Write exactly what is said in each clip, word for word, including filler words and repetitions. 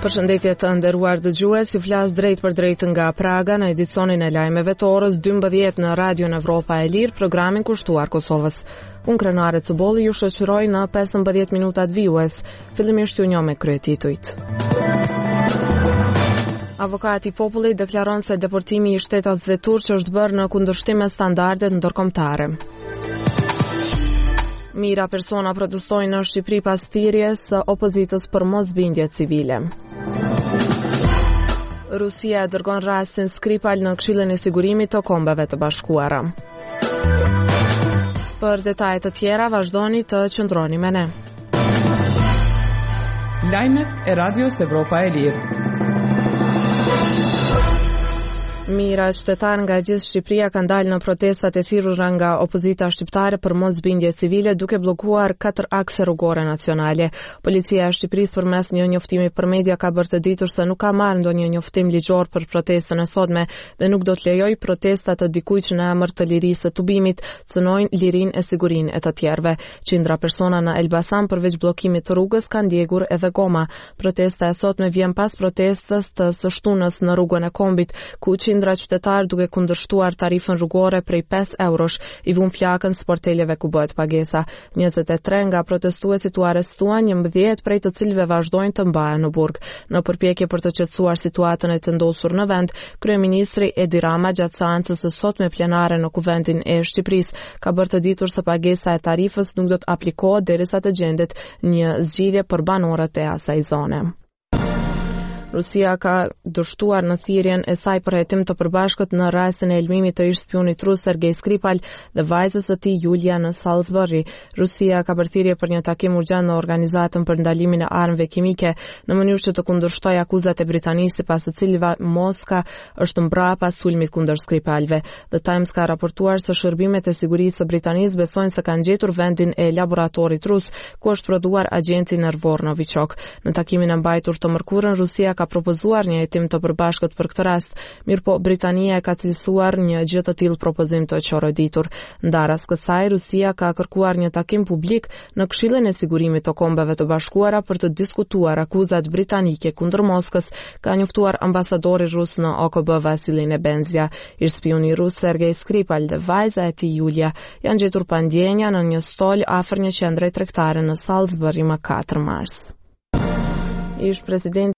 Përshëndetje të nderuar dëgjues, ju flas drejt për drejt nga Praga në edicionin e lajmeve të orës dymbëdhjetë në Radion Evropa e Lirë, programin kushtuar Kosovës. Unë Krenare Cubolli ju shoqëroj në pesëmbëdhjetë minutat vijues. Fillimisht ju njoh me kryetitujt. Avokati i popullit deklaron se deportimi i shtetësve turq është bërë në kundërshtim me standardet ndërkombëtare. Mira persona protestojnë në Shqipëri pas thirrjes së opozitës për mosbindje civile. Rusia dërgon rastin Skripal në Këshillin e Sigurimit të Kombeve të Bashkuara. Për detaje të tjera vazhdoni të qëndroni me ne. Lajmet e Radios Evropa e Lirë. Mira qytetarë nga gjithë Shqipëria kanë dalë në protestat e thirrura nga opozita shqiptare për mosbindje civile, duke bllokuar katër akse rrugore nacionale. Policia e Shqipërisë përmes një njoftimi për media ka bërë të ditur se nuk ka marrë ndonjë njoftim ligjor për protestën e sotme dhe nuk do të lejojë protesta të dikujt që në emër të lirisë së tubimit cënojnë lirinë e sigurinë e të tjerëve. Qindra persona në Elbasan përveç bllokimit të rrugës kanë ndjekur edhe goma. Protesta e sotme vjen pas protestës të së shtunës në rrugën e Kombit, ku qindra qytetar duke kundërshtuar tarifën rrugore prej pesë eurosh i vun flakën sporteleve ku bëhet pagesa. njëzet e tre nga protestuesit u arrestuan, njëmbëdhjetë prej të cilëve vazhdojnë të mbahen në burg. Në përpjekje për të qetësuar situatën e të ndosur në vend, kryeministri Edi Rama gjatë seancës së sotme plenare në Kuvendin e Shqipërisë ka bërë të ditur se pagesa e tarifës nuk do të aplikohet derisa të gjendet një zgjidhje për banorët e asaj zone. Rusia ka dështuar në thirrjen e saj për hetim të përbashkët në rastin e elmimit të ish spionit rus Sergej Skripal dhe vajzës së tij Julia në Salisbury. Rusia ka bërë thirrje për një takim urgjent në Organizatën për ndalimin e armëve kimike në mënyrë që të kundërshtojë akuzat e Britanisë pas të cilëve Moska është mbrapa sulmit kundër Skripalve. The Times ka raportuar se shërbimet e sigurisë së Britanisë besojnë se kanë gjetur vendin e laboratorit rus ku është prodhuar agenti nervor Novichok. Në takimin e mbajtur të mërkurën, Rusia ka propozuar një hetim të përbashkët për këtë rast, mirë po Britania e ka cilësuar një gjë të tillë propozim të qoroditur. Ndaras kësaj, Rusia ka kërkuar një takim publik në Këshillin e Sigurimit të Kombeve të Bashkuara për të diskutuar akuzat britanike kundër Moskës, ka njoftuar ambasadori rus në O K B Vasili Nebenzia. Ish spioni rus Sergej Skripal dhe vajza e tij Julia janë gjetur pa ndjenja në një stol afër një qendre tregtare në Salisbury më katër mars. Ish president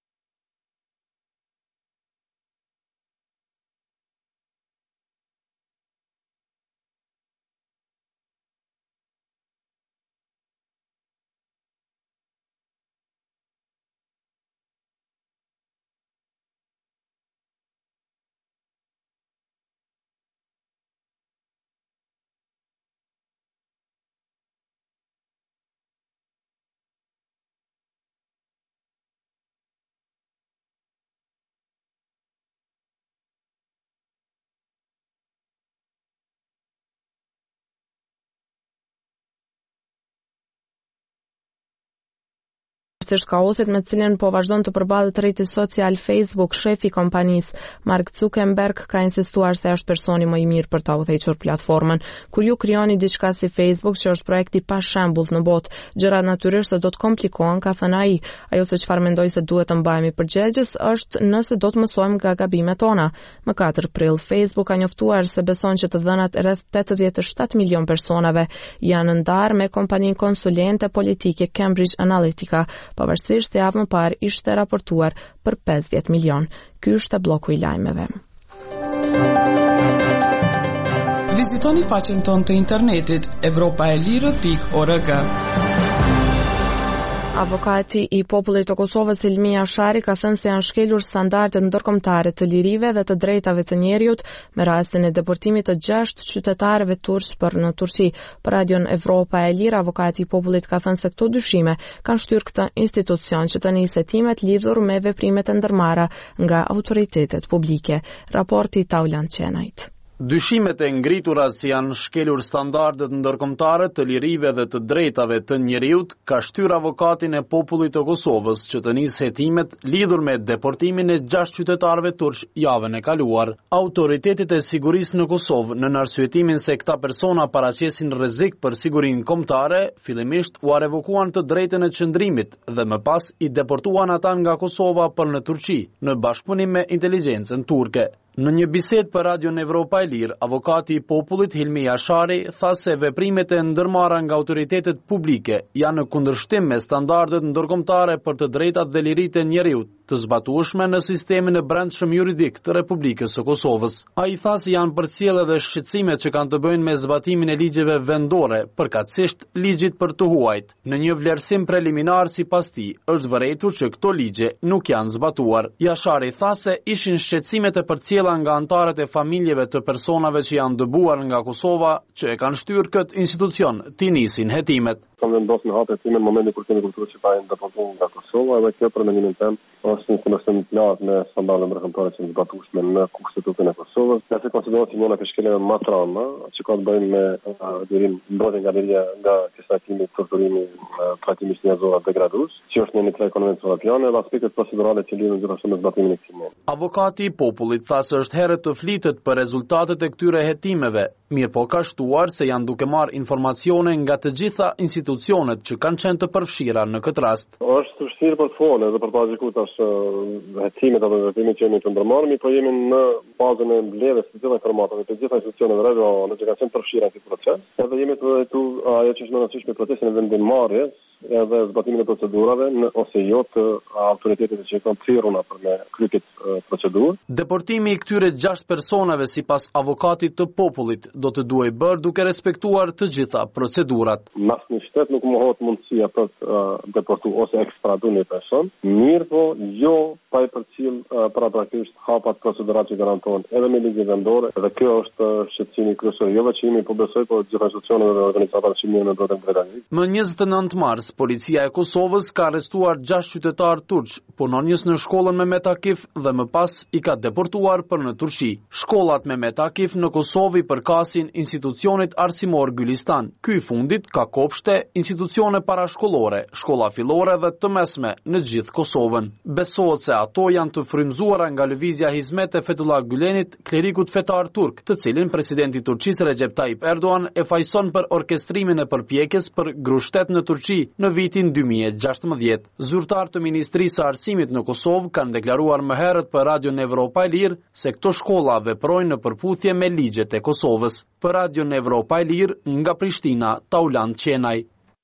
kaosit me cilën po vazhdon të përballet rrjeti social Facebook, shefi i kompanisë Mark Zuckerberg ka insistuar se është personi më i mirë për ta udhëhequr platformën. Kur ju krijoni diçka si Facebook, që është projekti pa shembull në botë, gjërat natyrisht do të komplikohen, ka thënë ai. Ajo se çfarë mendoj se duhet të mbahemi përgjegjës është nëse do të mësojmë nga gabimet tona. Më katër prill, Facebook ka njoftuar se beson që të dhënat rreth tetëdhjetë e shtatë milion personave janë ndarë me kompaninë konsulente politike Cambridge Analytica. Pavarësisht se javën më parë ishte raportuar për pesëdhjetë milion. Ky është bloku i lajmeve. Vizitoni faqen tonë të internetit evropa e lirë pikë org. Avokati i popullit të Kosovës Ilmi Ashari ka thënë se janë shkelur standardet ndërkombëtare të lirive dhe të drejtave të njerëzit me rastin e deportimit të gjashtë qytetarëve turq për në Turqi. Për Radion Evropa e Lirë, avokati i popullit ka thënë se këto dyshime kanë shtyrë këtë institucion që të nisë hetimet lidhur me veprimet e ndërmarra nga autoritetet publike. Raporti Taulant Qenajt. Dyshimet e ngritura si janë shkelur standardet ndërkombëtare të lirive dhe të drejtave të njeriut ka shtyr avokatin e popullit të Kosovës që të nisë hetimet lidhur me deportimin e gjashtë qytetarëve turq javën e kaluar. Autoritetet e sigurisë në Kosovë në arsyetimin se këta persona paraqesin rrezik për sigurinë kombëtare, fillimisht u revokuan të drejtën e qëndrimit dhe më pas i deportuan ata nga Kosova për në Turqi në bashkëpunim me inteligjencën turke. Në një bisedë për Radion Evropa e Lirë, avokati i popullit Hilmi Jashari tha se veprimet e ndërmarra nga autoritetet publike janë në kundërshtim me standardet ndërkombëtare për të drejtat dhe liritë e njeriut të zbatueshme në sistemin e brendshëm juridik të Republikës së Kosovës. Ai tha se janë përcjellë edhe shqetësimet që kanë të bëjnë me zbatimin e ligjeve vendore, përkatësisht ligjit për të huajt. Në një vlerësim preliminar sipas tij, është vërejtur që këto ligje nuk janë zbatuar. Jashari tha se ishin shqetësimet e përcjella nga antarët e familjeve të personave që janë dëbuar nga Kosova që e kanë shtyrë këtë institucion të nisin hetimet. Kam vendosur në hatë hetimin në momentin kur kemi kuptuar që ata deportuan nga Kosova dhe kjo për mendimin tim është një kundërshtim të lartë me standardet ndërkombëtare që janë zbatueshme në Kushtetutën e Kosovës. Ne se konsiderohet si njëra prej shkeleve më të rënda që ka të bëjnë me lirim mbrojtjen nga liria nga kësaqimi, torturimi, trajtimi i njerëzor degradues, që është në një tre konvencionet europiane dhe aspektet procedurale që lidhen gjithashtu me zbatimin e këtij. Avokati i popullit tha se është herë të flitet për rezultatet e këtyre hetimeve, mirë po ka shtuar se janë duke marrë informacione nga të gjitha institucionet që kanë qenë të përfshira në këtë rast. Është vështirë për të folur dhe për ta gjykuar tash hetimet apo hetimet që jemi të ndërmarrë, po jemi në fazën e mbledhjes të gjitha informatave të gjitha institucioneve regionale që kanë qenë të përfshira në këtë proces. Edhe jemi të tu ajo që është më rëndësishme procesin e vendimmarrjes edhe zbatimin e procedurave në, ose jo të autoritetet që kanë thirrur për me kryer procedurë. Deportimi i këtyre gjashtë personave sipas avokatit të popullit do të duhej bërë duke respektuar të gjitha procedurat. Në asnjë shtet nuk mohohet mundësia për të uh, deportuar ose ekstraduar një person, mirë po jo pa i përcjell uh, paraprakisht hapat procedurat që garantohen edhe me ligje vendore, dhe kjo është uh, shqetësimi kryesor, jo vetëm imi, po besoj po gjithë institucionet dhe organizatat që mirë në drejtën drejtësisht. Më njëzet e nëntë mars, policia e Kosovës ka arrestuar gjashtë qytetarë turq, punonjës në shkollën Mehmet Akif dhe më pas i ka deportuar për në Turqi. Shkollat Mehmet Akif në Kosovë përkasin institucionit arsimor Gylistan. Ky i fundit ka kopshte, institucione parashkollore, shkolla fillore dhe të mesme në gjithë Kosovën. Besohet se ato janë të frymzuara nga lëvizja Hizmet e Fethullah Gülenit, klerikut fetar turk, të cilin presidenti i Turqisë Recep Tayyip Erdogan e fajson për orkestrimin e përpjekjes për grushtet në Turqi në vitin dy mijë e gjashtëmbëdhjetë. Zyrtar të Ministrisë së Arsimit në Kosovë kanë deklaruar më herët për Radion Evropa e Lirë se këto shkolla veprojnë në përputhje me ligjet e Kosovës. Për Radion Evropa e Lirë nga Prishtina, Tauland Qenaj.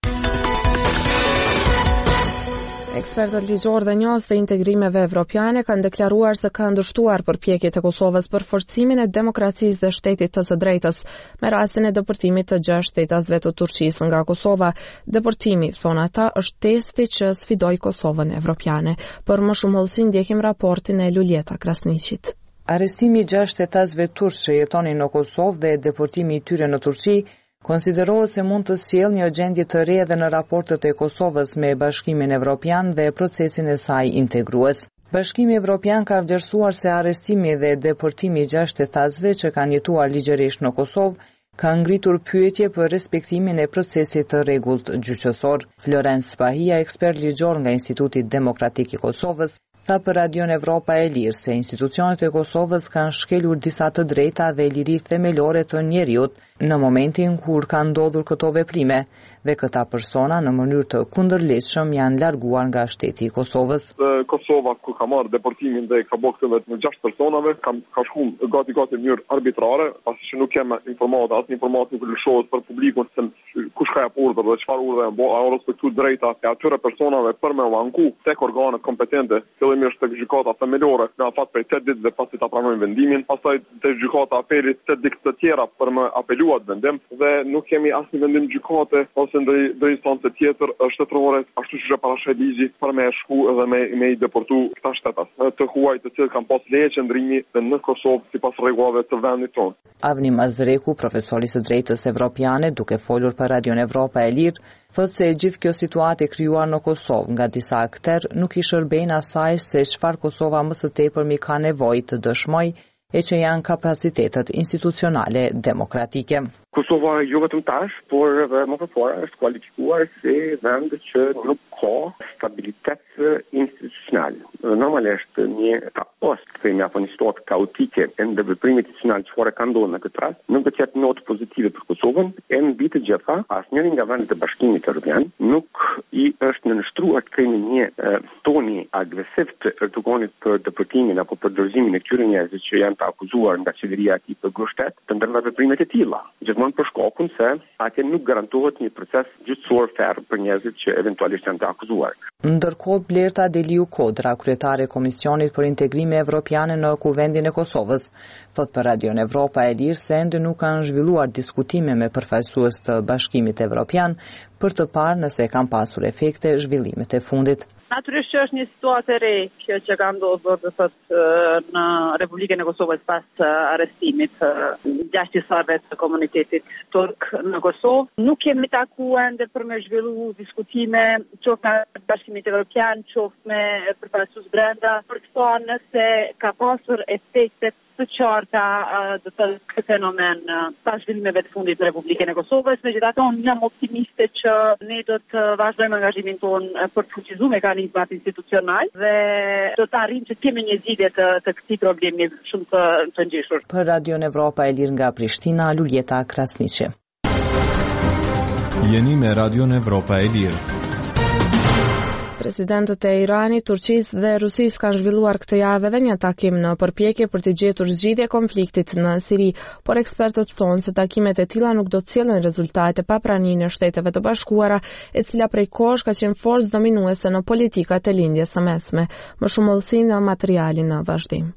Ekspertët ligjor dhe njohës të integrimeve evropiane kanë deklaruar se kanë ndërshtuar përpjekjet e Kosovës për forcimin e demokracisë dhe shtetit të së drejtës me rastin e deportimit të gjashtë shtetasve të Turqisë nga Kosova. Deportimi, thonë ata, është testi që sfidoi Kosovën evropiane. Për më shumë hollësi ndjekim raportin e Luljeta Krasniqit. Arrestimi i gjashtë shtetasve turq që jetonin në Kosovë dhe deportimi i tyre në Turqi konsiderohet se mund të sjellë një gjendje të re edhe në raportet e Kosovës me Bashkimin Evropian dhe procesin e saj integrues. Bashkimi Evropian ka vlerësuar se arrestimi dhe deportimi i gjashtë shtetasve që kanë jetuar ligjërisht në Kosovë ka ngritur pyetje për respektimin e procesit të rregullt gjyqësor. Florence Spahia, ekspert ligjor nga Instituti Demokratik i Kosovës, tha për Radion Evropa e Lirë se institucionet e Kosovës kanë shkelur disa të drejta dhe liri themelore të njeriut në momentin kur kanë ndodhur këto veprime dhe këta persona në mënyrë të kundërligjshëm janë larguar nga shteti i Kosovës. Kosova kur ka marrë deportimin dhe ka bërë këtë me gjashtë personave, ka, ka shkuar gati gati në mënyrë arbitrare, pasi që nuk kemë informata, asnjë informatë nuk lëshohet për publikun se kush ka jap urdhër dhe çfarë urdhë janë bërë, ajo respektu drejta e atyre personave për me u anku tek organet kompetente, fillimisht tek gjykata themelore në afat prej tetë ditë dhe pasi ta pranojnë vendimin, pastaj tek gjykata apelit tetë ditë të tjera për me apeluar vendim dhe nuk kemi asnjë vendim gjykate ose ndonjë instancë tjetër shtetërore, ashtu siç e parashë ligji për me shku edhe me me i deportu këta shtetas të huaj të cilët kanë pas leje qëndrimi në Kosovë sipas rregullave të vendit tonë. Avni Mazreku, profesori i drejtës evropiane, duke folur për Radion Evropa e Lirë, thotë se gjithë kjo situatë e krijuar në Kosovë nga disa akter nuk i shërben asaj se çfarë Kosova më së tepërmi ka nevojë të dëshmojë e që janë kapacitetet institucionale demokratike. Kosova jo vetëm tash, por edhe më përpara është kualifikuar si vend që nuk ka stabilitet institucional. Normalisht një kaos, themi apo një situatë kaotike e ndërveprimit institucional çfarë ka ndodhur në këtë rast, nuk do të jetë notë pozitive për Kosovën, e mbi të gjitha, asnjëri nga vendet e Bashkimit Evropian nuk i është nënshtruar të kemi një e, toni agresiv të Erdoganit për deportimin apo për dorëzimin e këtyre njerëzve që janë të akuzuar nga qeveria e tij për grushtet të ndërveprimet e tilla. Gjithmonë për shkakun se atje nuk garantohet një proces gjyqësor ferm për njerëzit që eventualisht janë të akuzuar. Ndërkohë, Blerta Deliu Kodra, kryetare e Komisionit për Integrim Evropian në Kuvendin e Kosovës, thot për Radion Evropa e Lirë se ende nuk kanë zhvilluar diskutime me përfaqësues të Bashkimit Evropian për të parë nëse kanë pasur efekte zhvillimet e fundit. Natyrisht që është një situatë e re që, që ka ndodhur do thotë në Republikën e Kosovës pas arrestimit gjashtë qytetarëve të komunitetit turk në Kosovë. Nuk kemi takuar ende për me zhvillu diskutime qoftë me Bashkimin Evropian, qoftë me përfaqësues brenda, për të thënë nëse ka pasur efekte të qarta do të këtë fenomen pas zhvillimeve të fundit në Republikën e Kosovës. Megjithatë, unë jam optimiste që ne do të vazhdojmë angazhimin tonë për të fuqizuar mekanizmat institucional dhe do të arrijmë që të kemi një zgjidhje të, të këtij problemi shumë të, të ngjeshur. Për Radion Evropa e Lirë nga Prishtina, Luljeta Krasniqi. Jeni me Radion Evropa e Lirë. Presidentët e Iranit, Turqisë dhe Rusisë kanë zhvilluar këtë javë edhe një takim në përpjekje për të gjetur zgjidhje konfliktit në Siri, por ekspertët thonë se takimet e tilla nuk do të sjellin rezultate pa praninë e Shteteve të Bashkuara, e cila prej kohësh ka qenë forcë dominuese në politikat e lindjes së mesme. Më shumë vëllësi në materialin në vazhdim.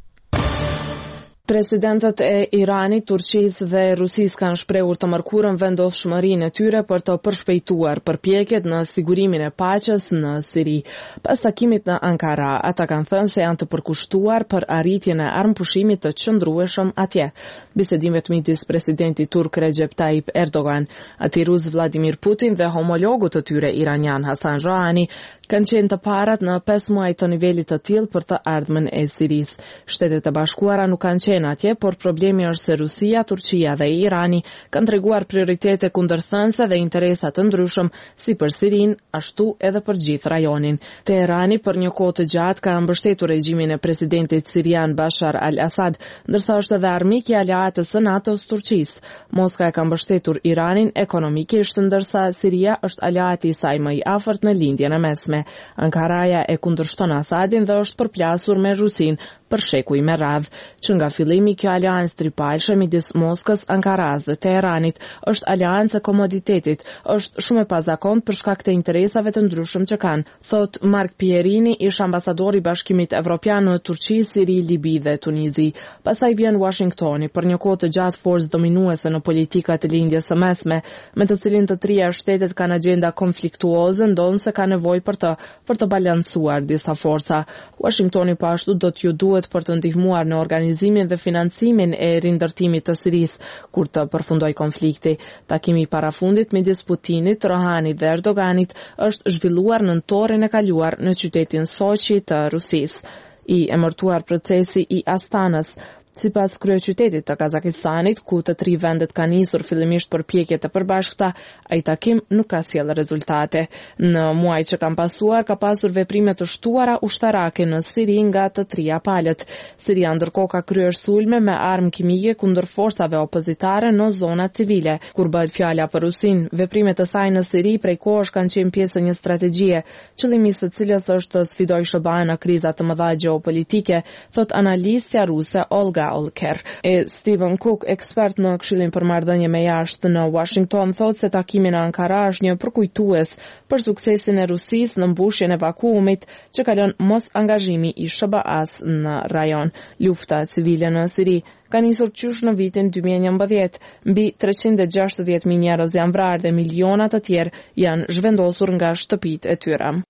Presidentët e Iranit, Turqisë dhe Rusisë kanë shprehur të mërkurën vendosshmërinë e tyre për të përshpejtuar përpjekjet në sigurimin e paqes në Siri. Pas takimit në Ankara, ata kanë thënë se janë të përkushtuar për arritjen e armëpushimit të qëndrueshëm atje. Bisedimet midis presidentit turk Recep Tayyip Erdogan, atij rus Vladimir Putin dhe homologut të tyre iranian Hasan Rouhani kanë qenë të parat në pesë muaj të nivelit të tillë për të ardhmen e Sirisë. Shtetet e Bashkuara nuk kanë qenë atje, por problemi është se Rusia, Turqia dhe Irani kanë treguar prioritete kundërthënëse dhe interesa të ndryshëm si për Sirinë, ashtu edhe për gjithë rajonin. Teherani për një kohë të gjatë ka mbështetur regjimin e presidentit sirian Bashar al-Assad, ndërsa është edhe armik i aleatës së NATO-s Turqisë. Moska e ka mbështetur Iranin ekonomikisht, ndërsa Siria është aleati i saj më i afërt në lindjen e mesme. Ankaraja e kundërshton Asadin dhe është përplasur me Rusinë për shekuj me radhë. Që nga fillimi kjo aleancë tripalshme midis Moskës, Ankaras dhe Teheranit është aleancë e komoditetit, është shumë e pazakontë për shkak të interesave të ndryshëm që kanë, thot Mark Pierini, ish ambasadori i Bashkimit Evropian në Turqi, Siri, Libi dhe Tunizi. Pastaj vjen Washingtoni, për një kohë të gjatë forcë dominuese në politikat e lindjes së mesme, me të cilin të trija shtetet kanë agjenda konfliktuoze, ndonë se ka nevojë për të për të balancuar disa forca. Washingtoni po ashtu do t'ju duhet për të ndihmuar në organizimin dhe financimin e rindërtimit të Sirisë kur të përfundoj konflikti. Takimi i parafundit midis Putinit, Rouhanit dhe Erdoganit është zhvilluar në nëntorin e kaluar në qytetin Sochi të Rusisë. I emërtuar procesi i Astanës. Sipas kryeqytetit të Kazakistanit, ku të tri vendet kanë nisur fillimisht përpjekje të përbashkëta, ai takim nuk ka sjellë rezultate. Në muajt që kanë pasuar, ka pasur veprime të shtuara ushtarake në Siri nga të trija palët. Siria ndërkohë ka kryer sulme me armë kimike kundër forcave opozitare në zona civile. Kur bëhet fjala për Rusinë, veprimet e saj në Siri prej kohësh kanë qenë pjesë e një strategjie, qëllimi i së cilës është të sfidojë SHBA-n në kriza të mëdha gjeopolitike, thot analistja ruse Olga Olker. E Stephen Cook, ekspert në Këshillin për marrëdhënie me jashtë në Washington, thotë se takimi në Ankara është një përkujtues për suksesin e Rusisë në mbushjen e vakuumit që ka lënë mos angazhimi i S B A-s në rajon. Lufta civile në Siri ka nisur qysh në vitin dy mijë e njëmbëdhjetë. Mbi treqind e gjashtëdhjetë mijë njerëz janë vrarë dhe miliona të tjerë janë zhvendosur nga shtëpitë e tyre.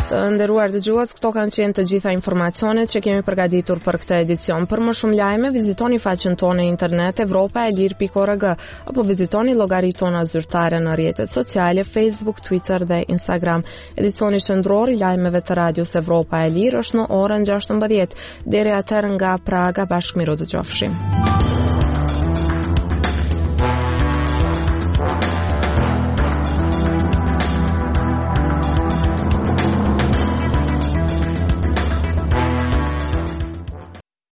Të nderuar dëgjues, këto kanë qenë të gjitha informacionet që kemi përgatitur për këtë edicion. Për më shumë lajme, vizitoni faqen tonë internet evropa e lirë pikë org apo vizitoni llogaritë tona zyrtare në rrjetet sociale Facebook, Twitter dhe Instagram. Edicioni shëndror i lajmeve të Radios Evropa e Lirë është në orën gjashtëmbëdhjetë. Deri atëherë nga Praga, bashkë miru dëgjofshim.